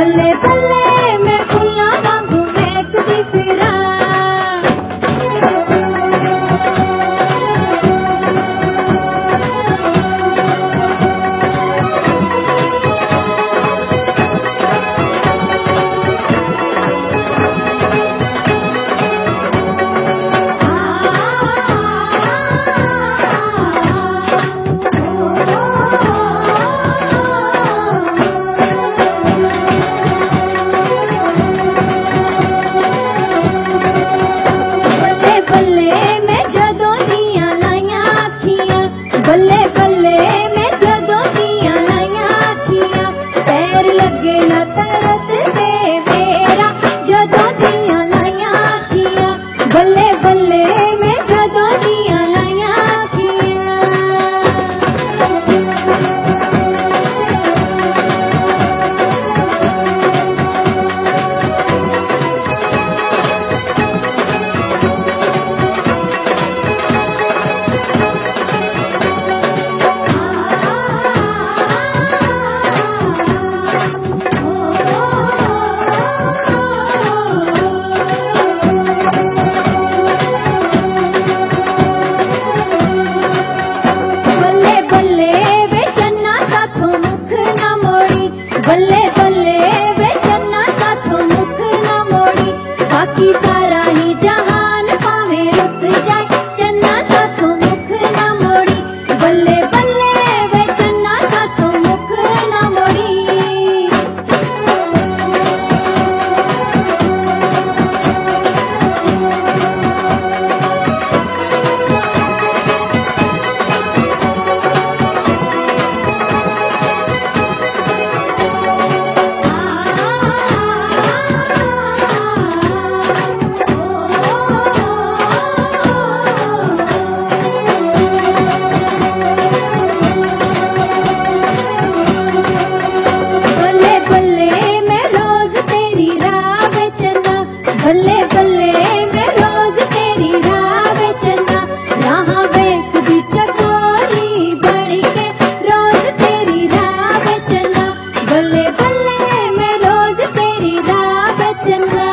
बल्ले बल्ले मैं फुल्ला वांगू महकदी फिरा बल्ले बल्ले मैं जदों दियां लाइयां अखियां पैर लगे ना तरस दे मेरा जदों दियां लाइयां अखियां बल्ले बल्ले मैं जदों दियां लाइयां अखियां बल्ले बल्ले वे चन्ना साथों मुख ना मोड़ी बाकी सारा ही जहान पावे रुस जाए चन्ना साथों मुख ना मोड़ी बल्ले बल्ले वे चन्ना साथों मुख ना मोड़ी बल्ले बल्ले मैं रोज तेरी राह बेचना यहाँ बेचदी चकोरी बड़ी के रोज तेरी राह बेचना बल्ले बल्ले मैं रोज तेरी राह बेचना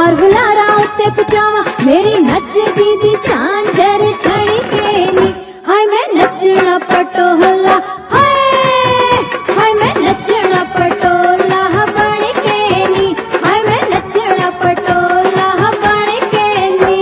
हार बुलारा उत्ते पचावा मेरी नचदी दी झांझर छड़के नी हाय मैं नचना पटोला हाय मैं नचना पटोला बन के नी हाय मैं नचना पटोला बन के नी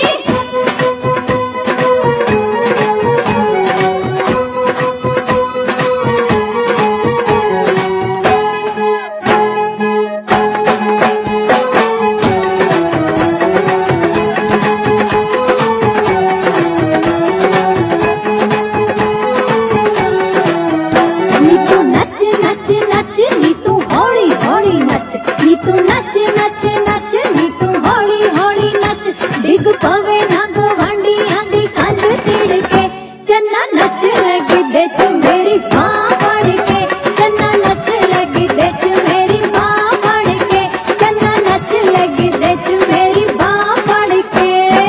डिग पवे ना गवांडी आंधी कंध तिड़के चन्ना नच लगी देच मेरी बाँ पड़ के चन्ना नच लगी देच मेरी बाँ पड़ के चन्ना नच लगी देच मेरी बाँ पड़ के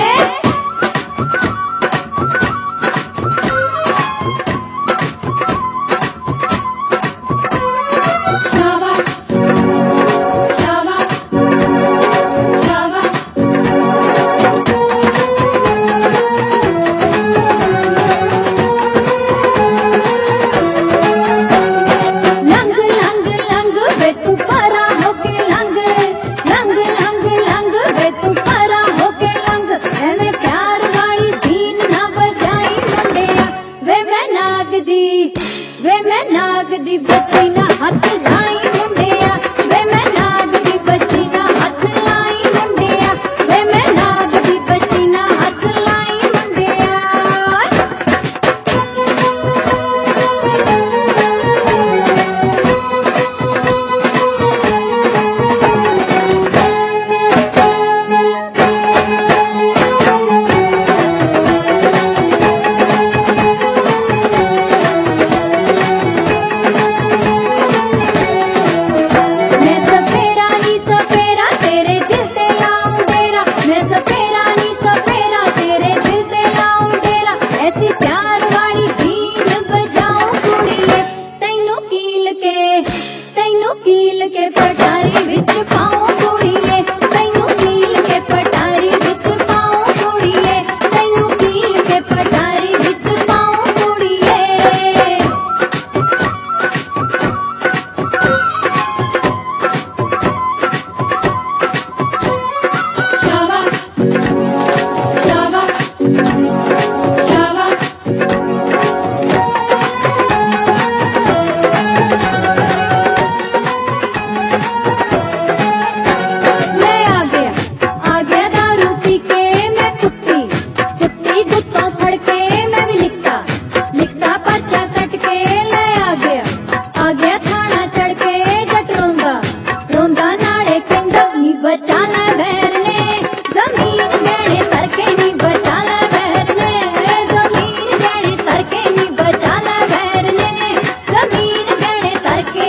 वे मैं नाग दी बच्ची ना हाथ लाई मुंडिया वे मैं नाग दी बच्ची ना हाथ लाई मुंडिया वे मैं नाग दी बच्ची ना हाथ लाई मुंडिया कील के पटारी विच पाऊं कुड़िए तैनू कील के पटारी विच पाऊं कुड़िए तैनू कील के पटारी विच पाऊं कुड़िए शावा शावा शावा बचा ले बैरने जमीन गहने सरके नी बचा ले बैरने जमीन गहने सरके नी बचा ले बैरने जमीन गहने सरके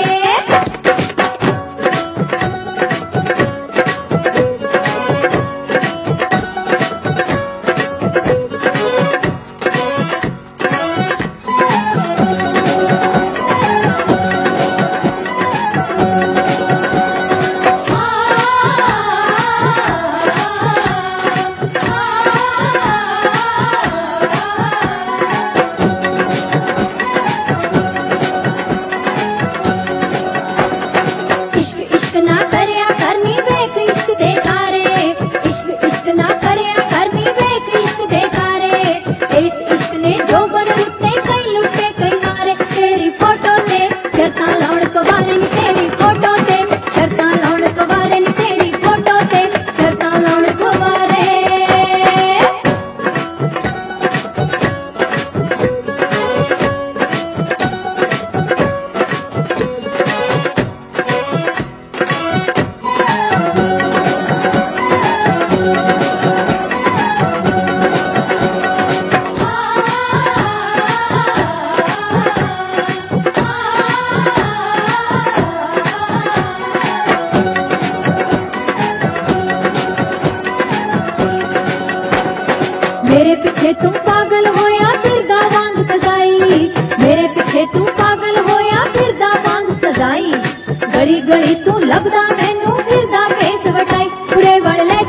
मेरे पीछे तुम पागल होया फिरदा वांग सजाई मेरे पीछे तू पागल होया फिरदा वांग सजाई गली गली तू लभदा मैनू फिरदा फेस वटाई उड़े वड़ ले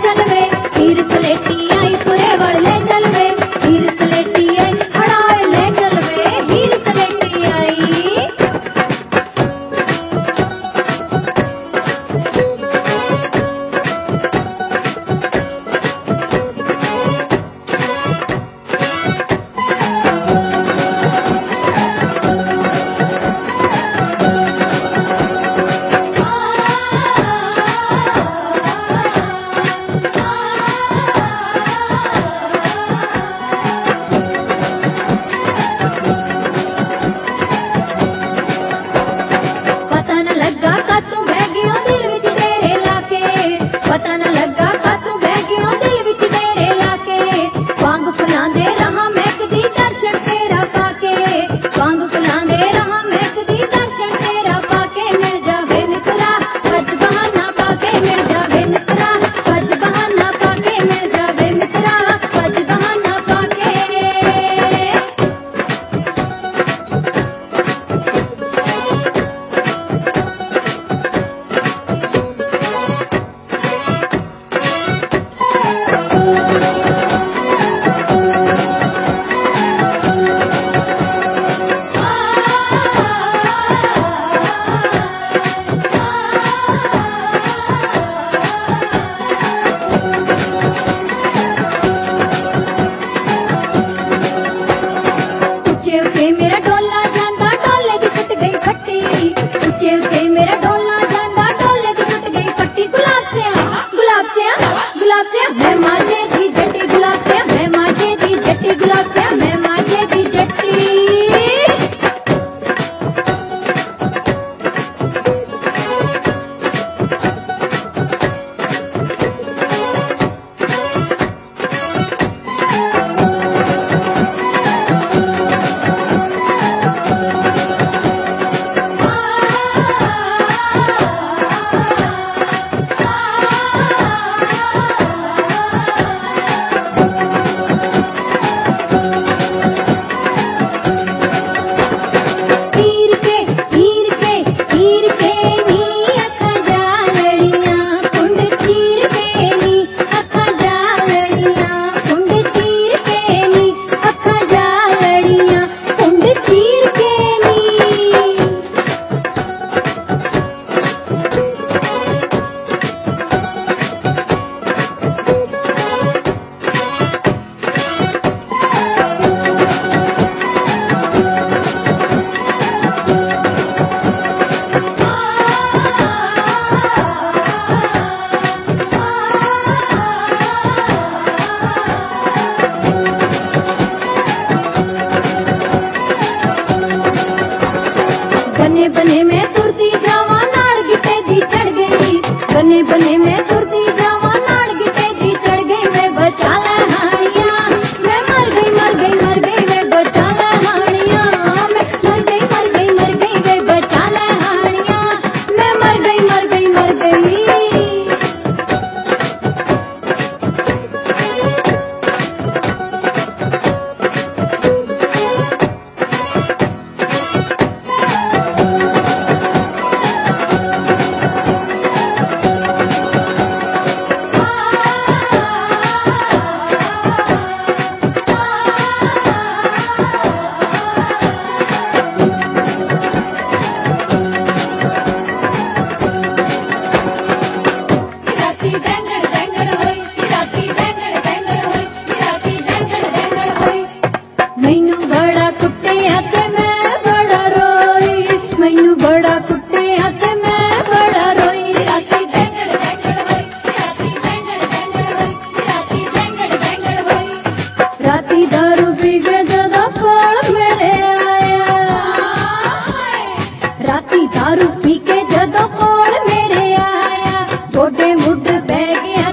बने बने में तुरती जावा नाड़ गिटे दी चढ़ गई वे बचा ले हानिया मैं मर गई मर गई मर गई वे बचा ले हानिया मैं मर गई मर गई मर गई वे बचा ले हानिया मैं मर गई मर गई मर गई। मैनू बड़ा कुट्टे आते मैं बड़ा रोई मैनू बड़ा कुट्टे आते मैं बड़ा रोई राती देंगड़ देंगड़ होई राती देंगड़ देंगड़ होई राती देंगड़ देंगड़ होई राती दारू पी के जदा कोल मेरे आया राती दारू पी के जदा कोल मेरे आया गोडे मुड बह गया